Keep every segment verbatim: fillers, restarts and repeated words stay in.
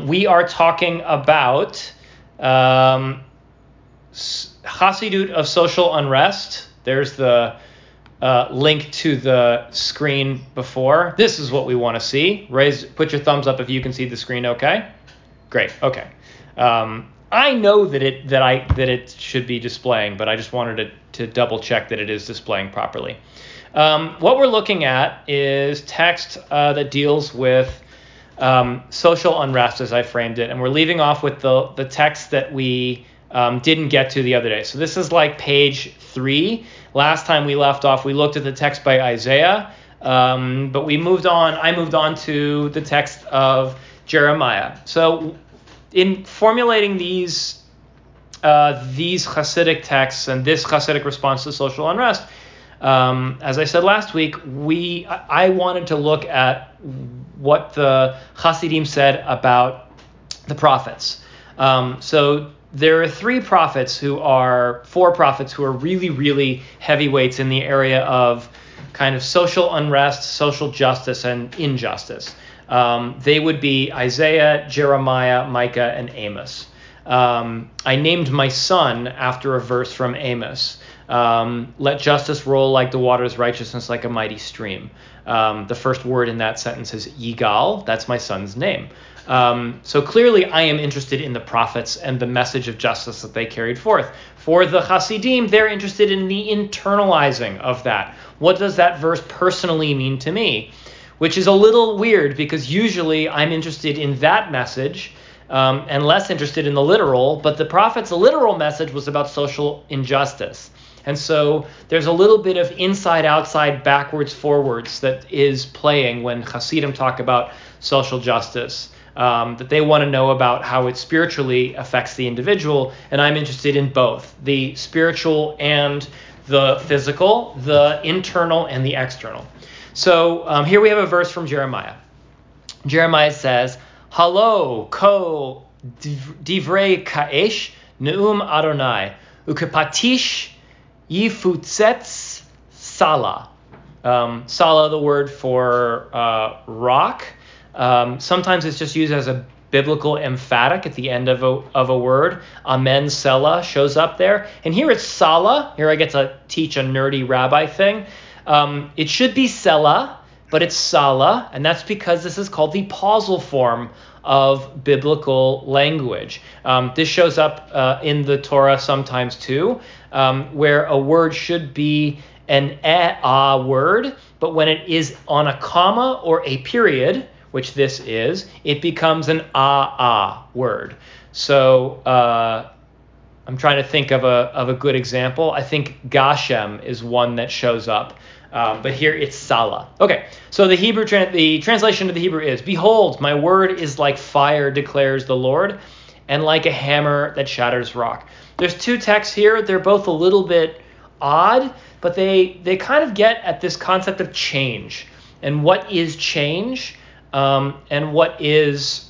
Um, we are talking about um, Chassidut of social unrest. There's the uh, link to the screen before. This is what we want to see. Raise, put your thumbs up if you can see the screen. Okay, great. Okay, um, I know that it that I that it should be displaying, but I just wanted to to double check that it is displaying properly. Um, what we're looking at is text uh, that deals with um, social unrest, as I framed it, and we're leaving off with the the text that we um, didn't get to the other day. So this is like page three. Last time we left off, we looked at the text by Isaiah, um, but we moved on. I moved on to the text of Jeremiah. So in formulating these uh, these Hasidic texts and this Hasidic response to social unrest, Um, as I said last week, we I wanted to look at what the Hasidim said about the prophets. Um, so there are three prophets who are, four prophets who are really, really heavyweights in the area of kind of social unrest, social justice, and injustice. Um, they would be Isaiah, Jeremiah, Micah, and Amos. Um, I named my son after a verse from Amos. Um, let justice roll like the waters, righteousness like a mighty stream. Um, the first word in that sentence is Yigal. That's my son's name. Um, so clearly I am interested in the prophets and the message of justice that they carried forth. For the Hasidim, they're interested in the internalizing of that. What does that verse personally mean to me? Which is a little weird because usually I'm interested in that message um, and less interested in the literal, but the prophet's literal message was about social injustice. And so there's a little bit of inside, outside, backwards, forwards that is playing when Hasidim talk about social justice, um, that they want to know about how it spiritually affects the individual. And I'm interested in both, the spiritual and the physical, the internal and the external. So um, here we have a verse from Jeremiah. Jeremiah says, Halo, ko, divrei ka'esh, ne'um Adonai, ukepatish, Yifutzetz Sala. Um, Sala, the word for uh, rock. Um, sometimes it's just used as a biblical emphatic at the end of a, of a word. Amen, Selah shows up there. And here it's Sala. Here I get to teach a nerdy rabbi thing. Um, it should be Selah, but it's Sala. And that's because this is called the pausal form of biblical language. Um, this shows up uh, in the Torah sometimes too, um, where a word should be an eh-ah word, but when it is on a comma or a period, which this is, it becomes an ah-ah word. So uh, I'm trying to think of a of a good example. I think Gashem is one that shows up. Um, but here it's Sala. Okay, so the Hebrew, tra- the translation of the Hebrew is, Behold, my word is like fire, declares the Lord, and like a hammer that shatters rock. There's two texts here. They're both a little bit odd, but they they kind of get at this concept of change and what is change um, and what is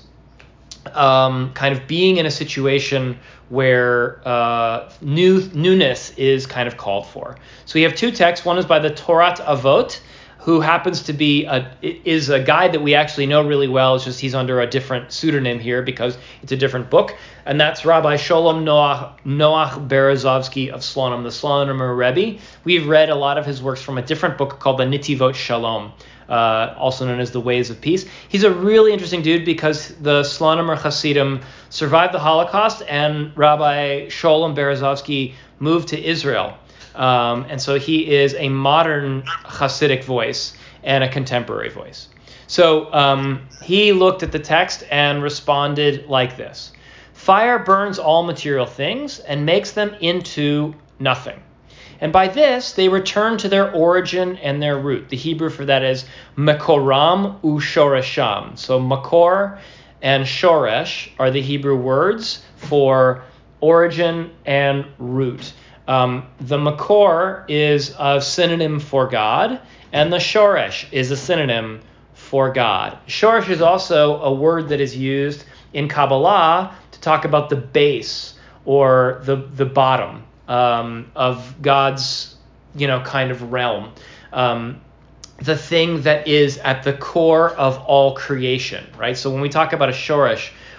um, kind of being in a situation where uh, new newness is kind of called for. So we have two texts. One is by the Torat Avot, who happens to be a is a guy that we actually know really well. It's just he's under a different pseudonym here because it's a different book, and that's Rabbi Sholem Noach, Noach Berezovsky of Slonim, the Slonimer Rebbe. We've read a lot of his works from a different book called the Nitivot Shalom, uh, also known as the Ways of Peace. He's a really interesting dude because the Slonimer Hasidim survived the Holocaust, and Rabbi Sholem Berezovsky moved to Israel. Um, and so he is a modern Hasidic voice and a contemporary voice. So um, he looked at the text and responded like this. Fire burns all material things and makes them into nothing. And by this, they return to their origin and their root. The Hebrew for that is Makoram u'shoresham. So Makor and Shoresh are the Hebrew words for origin and root. Um, the Makor is a synonym for God, and the Shoresh is a synonym for God. Shoresh is also a word that is used in Kabbalah to talk about the base or the the bottom um, of God's, you know, kind of realm. Um, the thing that is at the core of all creation, right? So when we talk about a Shoresh,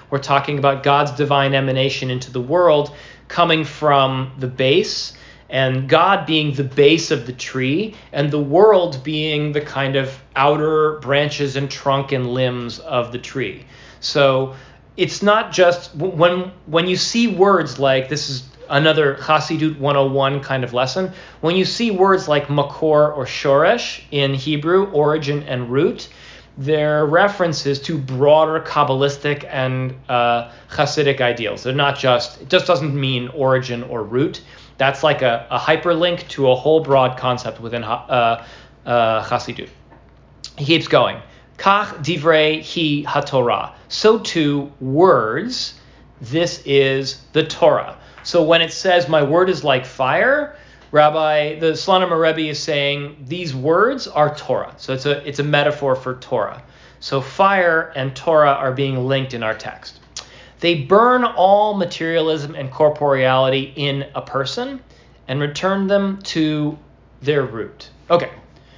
We're talking about God's divine emanation into the world coming from the base, and God being the base of the tree, and the world being the kind of outer branches and trunk and limbs of the tree. So it's not just when when you see words like, this is another Chassidut one oh one kind of lesson, when you see words like makor or shoresh in Hebrew, origin and root, they're references to broader Kabbalistic and uh, Hasidic ideals. They're not just, it just doesn't mean origin or root. That's like a, a hyperlink to a whole broad concept within uh, uh, Chassidut. He keeps going. Kach divrei hi haTorah. So too, words, this is the Torah. So when it says, my word is like fire, Rabbi, the Slonim Rebbe is saying these words are Torah. So it's a it's a metaphor for Torah. So fire and Torah are being linked in our text. They burn all materialism and corporeality in a person and return them to their root. Okay,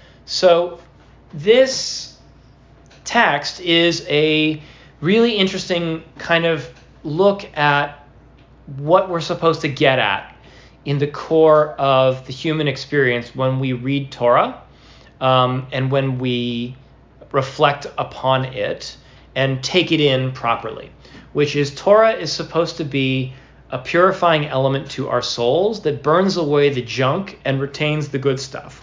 so this text is a really interesting kind of look at what we're supposed to get at in the core of the human experience when we read Torah um, and when we reflect upon it and take it in properly, which is Torah is supposed to be a purifying element to our souls that burns away the junk and retains the good stuff.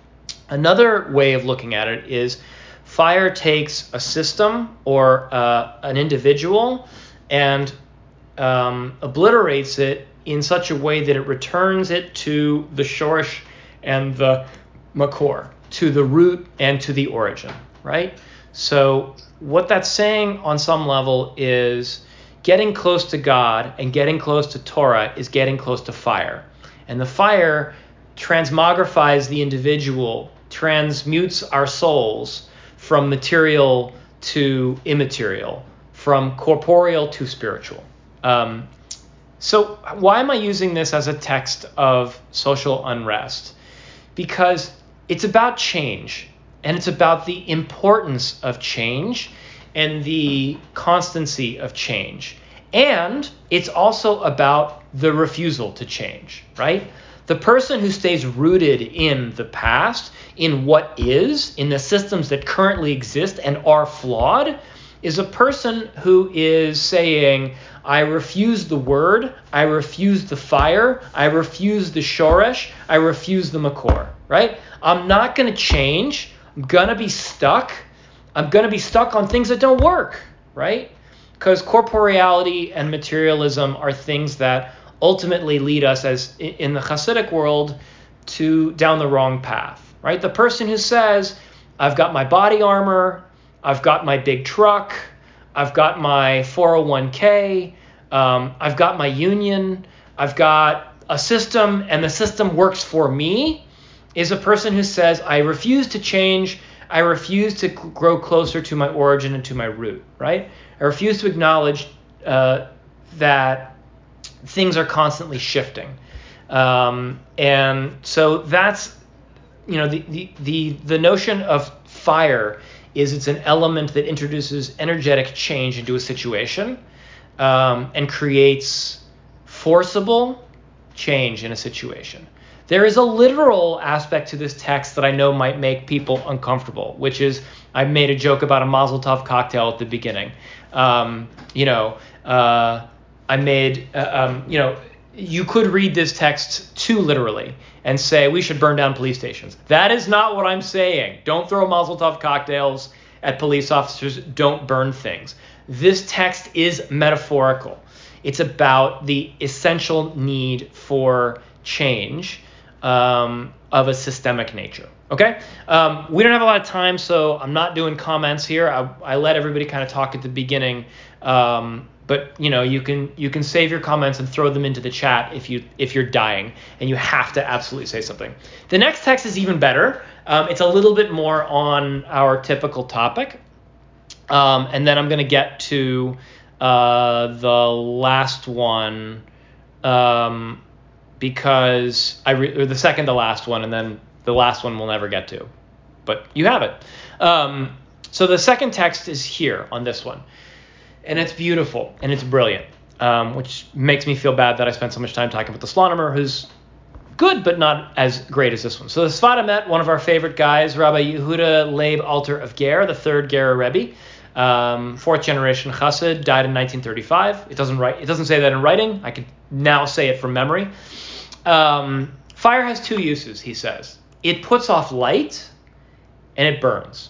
Another way of looking at it is fire takes a system or uh, an individual and um, obliterates it in such a way that it returns it to the shoresh and the makor, to the root and to the origin, right? So what that's saying on some level is getting close to God and getting close to Torah is getting close to fire. And the fire transmogrifies the individual, transmutes our souls from material to immaterial, from corporeal to spiritual. Um, so why am I using this as a text of social unrest? Because it's about change, and it's about the importance of change and the constancy of change. And it's also about the refusal to change, right? The person who stays rooted in the past, in what is, in the systems that currently exist and are flawed, is a person who is saying, I refuse the word, I refuse the fire, I refuse the shoresh, I refuse the makor, right? I'm not going to change. I'm going to be stuck. I'm going to be stuck on things that don't work, right? Because corporeality and materialism are things that ultimately lead us, as in the Hasidic world, to down the wrong path, right? The person who says, I've got my body armor, I've got my big truck, I've got my four oh one k, um, I've got my union, I've got a system, and the system works for me, is a person who says, I refuse to change, I refuse to grow closer to my origin and to my root, right? I refuse to acknowledge uh, that things are constantly shifting. Um, and so that's, you know, the, the, the, the notion of fire is it's an element that introduces energetic change into a situation um, and creates forcible change in a situation. There is a literal aspect to this text that I know might make people uncomfortable, which is I made a joke about a Mazel Tov cocktail at the beginning. Um, you know, uh, I made, uh, um, you know, you could read this text too literally and say we should burn down police stations. That is not what I'm saying. Don't throw Mazel Tov cocktails at police officers. Don't burn things. This text is metaphorical. It's about the essential need for change um, of a systemic nature. Okay? Um, we don't have a lot of time, so I'm not doing comments here. I, I let everybody kind of talk at the beginning. Um, But you know, you can you can save your comments and throw them into the chat if you if you're dying and you have to absolutely say something. The next text is even better. Um, it's a little bit more on our typical topic, um, and then I'm going to get to uh, the last one um, because I re- or the second to last one, and then the last one we'll never get to, but you have it. Um, so the second text is here on this one. And it's beautiful, and it's brilliant, um, which makes me feel bad that I spent so much time talking about the Slonimer, who's good, but not as great as this one. So the Sfat Emet, one of our favorite guys, Rabbi Yehuda Leib Alter of Ger, the third Ger Rebbe, um, fourth generation Chassid, died in nineteen thirty-five. It doesn't write. It doesn't say that in writing. I can now say it from memory. Um, fire has two uses, he says. It puts off light, and it burns.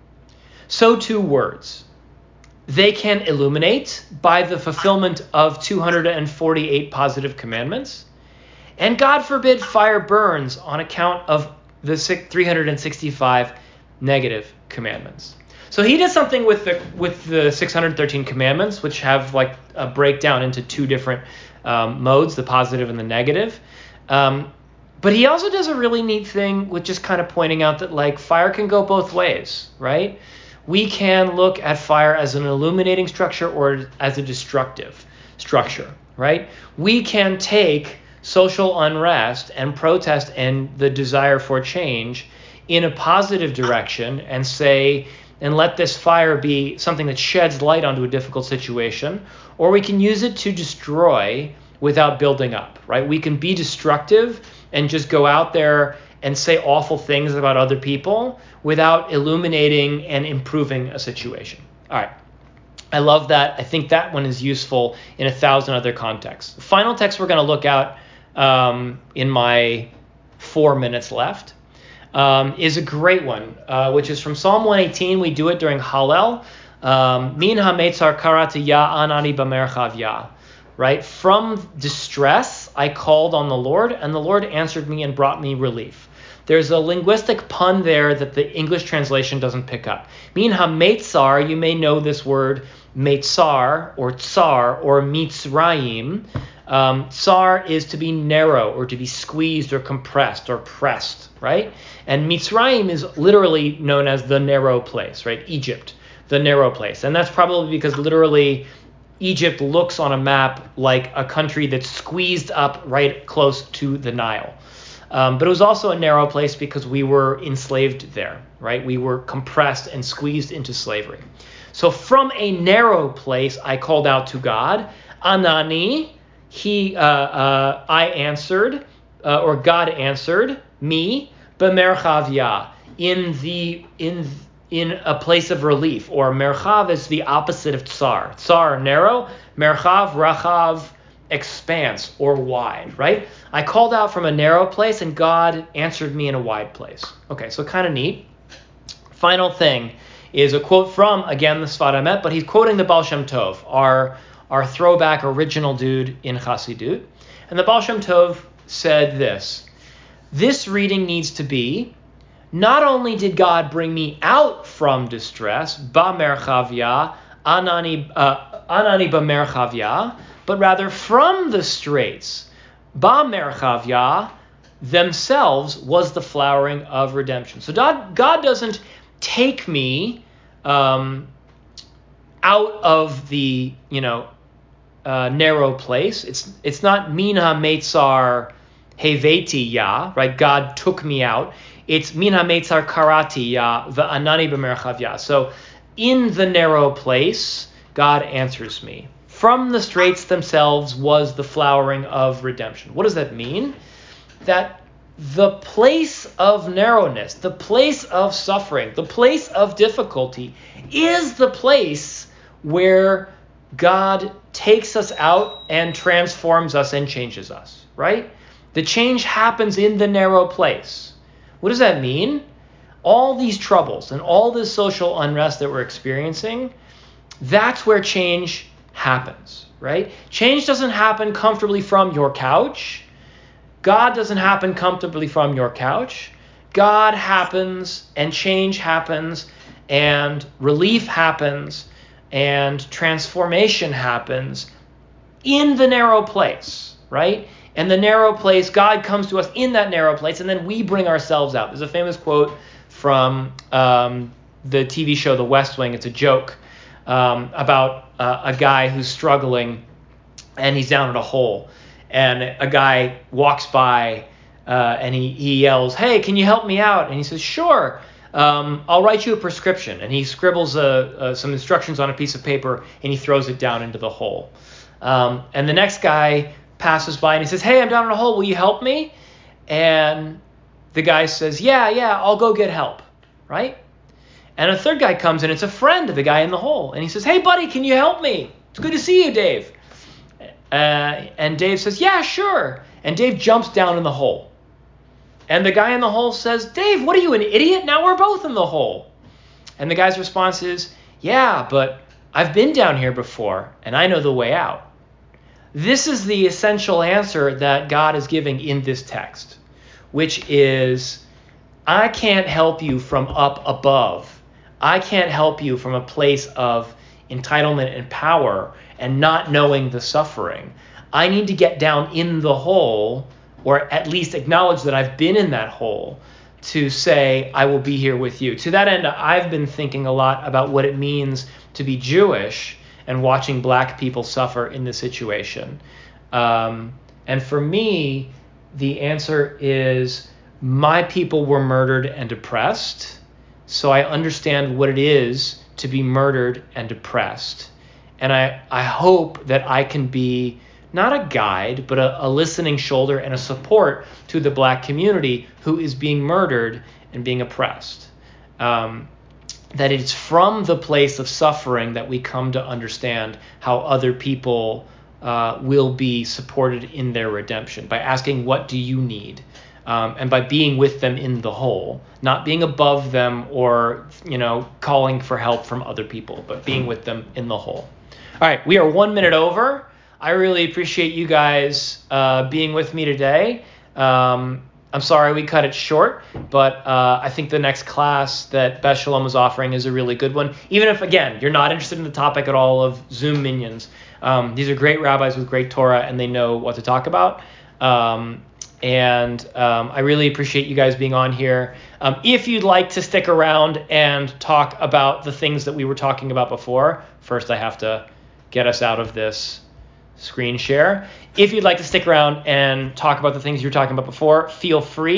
So too words. They can illuminate by the fulfillment of two hundred forty-eight positive commandments. And God forbid fire burns on account of the three hundred sixty-five negative commandments. So he did something with the with the six hundred thirteen commandments, which have like a breakdown into two different um, modes, the positive and the negative. Um, but he also does a really neat thing with just kind of pointing out that like fire can go both ways, right? We can look at fire as an illuminating structure or as a destructive structure, right? We can take social unrest and protest and the desire for change in a positive direction and say, and let this fire be something that sheds light onto a difficult situation, or we can use it to destroy without building up, right? We can be destructive and just go out there and say awful things about other people without illuminating and improving a situation. All right. I love that. I think that one is useful in a thousand other contexts. The final text we're going to look at um, in my four minutes left um, is a great one, uh, which is from Psalm one eighteen. We do it during Hallel. Um, Min ha-metzar karati ya anani b'merchav ya. Right? From distress, I called on the Lord, and the Lord answered me and brought me relief. There's a linguistic pun there that the English translation doesn't pick up. Min ha-metzar, you may know this word metzar or tsar or mitzrayim. Um, tsar is to be narrow or to be squeezed or compressed or pressed, right? And mitzrayim is literally known as the narrow place, right? Egypt, the narrow place. And that's probably because literally Egypt looks on a map like a country that's squeezed up right close to the Nile. Um, but it was also a narrow place because we were enslaved there, right? We were compressed and squeezed into slavery. So from a narrow place, I called out to God. Anani, he, uh, uh, I answered, uh, or God answered me, b'merchav ya, in the in in a place of relief. Or merchav is the opposite of tsar. Tsar, narrow. Merchav, rachav, expanse or wide, right? I called out from a narrow place and God answered me in a wide place. Okay, so kind of neat. Final thing is a quote from, again, the Sfat Emet, but he's quoting the Baal Shem Tov, our, our throwback original dude in Chassidut. And the Baal Shem Tov said this: this reading needs to be, not only did God bring me out from distress, ba merchavya, anani, uh, anani ba merchavya, but rather from the straits, ba merchavya, themselves was the flowering of redemption. So God, God doesn't take me um, out of the, you know, uh, narrow place. It's it's not mina metzar heveti ya, right? God took me out. It's mina metzar karati ya v'anani b'merchavya. So in the narrow place, God answers me. From the straits themselves was the flowering of redemption. What does that mean? That the place of narrowness, the place of suffering, the place of difficulty is the place where God takes us out and transforms us and changes us, right? The change happens in the narrow place. What does that mean? All these troubles and all this social unrest that we're experiencing, that's where change happens, right? Change doesn't happen comfortably from your couch. God doesn't happen comfortably from your couch. God happens and change happens and relief happens and transformation happens in the narrow place, right? And the narrow place, God comes to us in that narrow place, and then we bring ourselves out. There's a famous quote from um, the T V show The West Wing. It's a joke um, about uh, a guy who's struggling, and he's down in a hole. And a guy walks by, uh, and he, he yells, "Hey, can you help me out?" And he says, "Sure. Uh, um, I'll write you a prescription. And he scribbles uh, uh, some instructions on a piece of paper, and he throws it down into the hole. Um, and the next guy passes by, and he says, hey, I'm down in a hole. Will you help me? And the guy says, yeah, yeah, I'll go get help, right? And a third guy comes in. It's a friend of the guy in the hole. And he says, hey, buddy, can you help me? It's good to see you, Dave. Uh, and Dave says, yeah, sure. And Dave jumps down in the hole. And the guy in the hole says, Dave, what are you, an idiot? Now we're both in the hole. And the guy's response is, yeah, but I've been down here before, and I know the way out. This is the essential answer that God is giving in this text, which is, I can't help you from up above. I can't help you from a place of entitlement and power and not knowing the suffering. I need to get down in the hole, or at least acknowledge that I've been in that hole, to say, I will be here with you. To that end, I've been thinking a lot about what it means to be Jewish and watching black people suffer in this situation. Um, and for me, the answer is, my people were murdered and oppressed, so I understand what it is to be murdered and oppressed. And I, I hope that I can be not a guide, but a, a listening shoulder and a support to the black community who is being murdered and being oppressed. Um, that it's from the place of suffering that we come to understand how other people uh, will be supported in their redemption, by asking, what do you need? Um, and by being with them in the hole, not being above them or, you know, calling for help from other people, but being with them in the hole. All right, we are one minute over. I really appreciate you guys uh, being with me today. Um, I'm sorry we cut it short, but uh, I think the next class that Beth Shalom is offering is a really good one. Even if, again, you're not interested in the topic at all of Zoom minions. Um, these are great rabbis with great Torah, and they know what to talk about. Um, And um, I really appreciate you guys being on here. Um, if you'd like to stick around and talk about the things that we were talking about before, first I have to get us out of this screen share. If you'd like to stick around and talk about the things you were talking about before, feel free.